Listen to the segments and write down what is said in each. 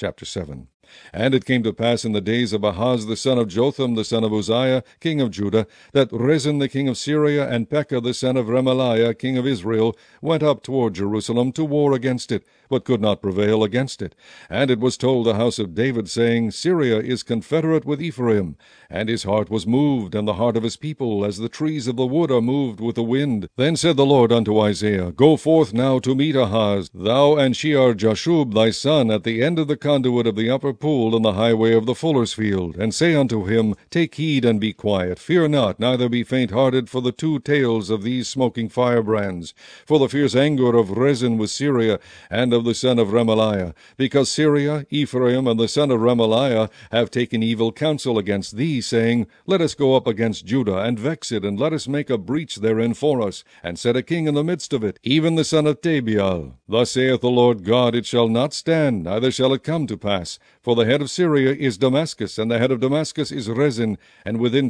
Chapter 7. And it came to pass in the days of Ahaz the son of Jotham the son of Uzziah king of Judah, that Rezin the king of Syria and Pekah the son of Remaliah king of Israel went up toward Jerusalem to war against it, but could not prevail against it. And it was told the house of David, saying, Syria is confederate with Ephraim. And his heart was moved, and the heart of his people, as the trees of the wood are moved with the wind. Then said the Lord unto Isaiah, Go forth now to meet Ahaz, thou and Shear-Jashub thy son, at the end of the conduit of the upper pool in the highway of the fuller's field, and say unto him, Take heed and be quiet, fear not, neither be faint-hearted for the two tails of these smoking firebrands, for the fierce anger of Rezin with Syria, and of the son of Remaliah, because Syria, Ephraim, and the son of Remaliah have taken evil counsel against thee, saying, Let us go up against Judah, and vex it, and let us make a breach therein for us, and set a king in the midst of it, even the son of Tabeal. Thus saith the Lord God, It shall not stand, neither shall it come to pass. For the head of Syria is Damascus, and the head of Damascus is Rezin, and within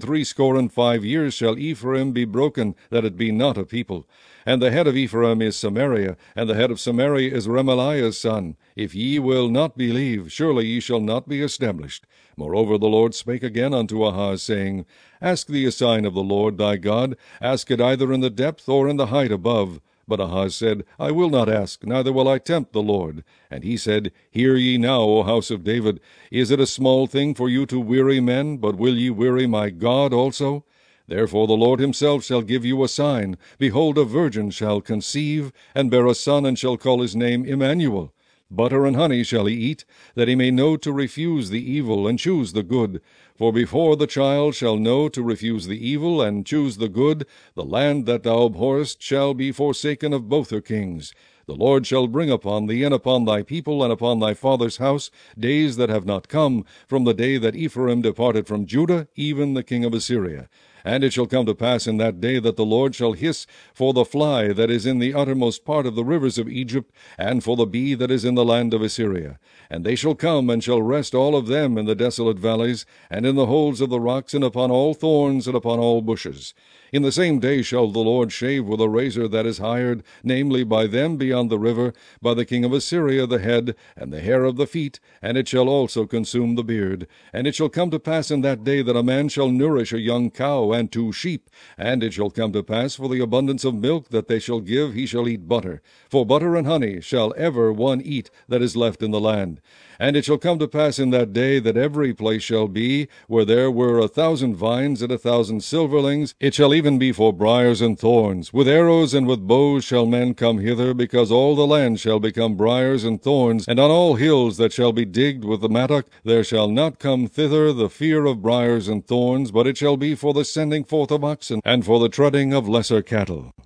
65 years shall Ephraim be broken, that it be not a people. And the head of Ephraim is Samaria, and the head of Samaria is Remaliah's son. If ye will not believe, surely ye shall not be established. Moreover the Lord spake again unto Ahaz, saying, Ask thee a sign of the Lord thy God, ask it either in the depth or in the height above. But Ahaz said, I will not ask, neither will I tempt the Lord. And he said, Hear ye now, O house of David. Is it a small thing for you to weary men, but will ye weary my God also? Therefore the Lord himself shall give you a sign. Behold, a virgin shall conceive, and bear a son, and shall call his name Emmanuel. Butter and honey shall he eat, that he may know to refuse the evil, and choose the good. For before the child shall know to refuse the evil, and choose the good, the land that thou abhorrest shall be forsaken of both her kings. The Lord shall bring upon thee, and upon thy people, and upon thy father's house, days that have not come, from the day that Ephraim departed from Judah, even the king of Assyria. And it shall come to pass in that day that the Lord shall hiss for the fly that is in the uttermost part of the rivers of Egypt, and for the bee that is in the land of Assyria. And they shall come, and shall rest all of them in the desolate valleys, and in the holes of the rocks, and upon all thorns, and upon all bushes. In the same day shall the Lord shave with a razor that is hired, namely by them beyond the river, by the king of Assyria the head, and the hair of the feet, and it shall also consume the beard. And it shall come to pass in that day that a man shall nourish a young cow and 2 sheep. And it shall come to pass for the abundance of milk that they shall give, he shall eat butter. For butter and honey shall ever one eat that is left in the land. And it shall come to pass in that day that every place shall be, where there were 1,000 vines and 1,000 silverlings, it shall even be for briars and thorns. With arrows and with bows shall men come hither, because all the land shall become briars and thorns, and on all hills that shall be digged with the mattock there shall not come thither the fear of briars and thorns, but it shall be for the sending forth of oxen, and for the treading of lesser cattle.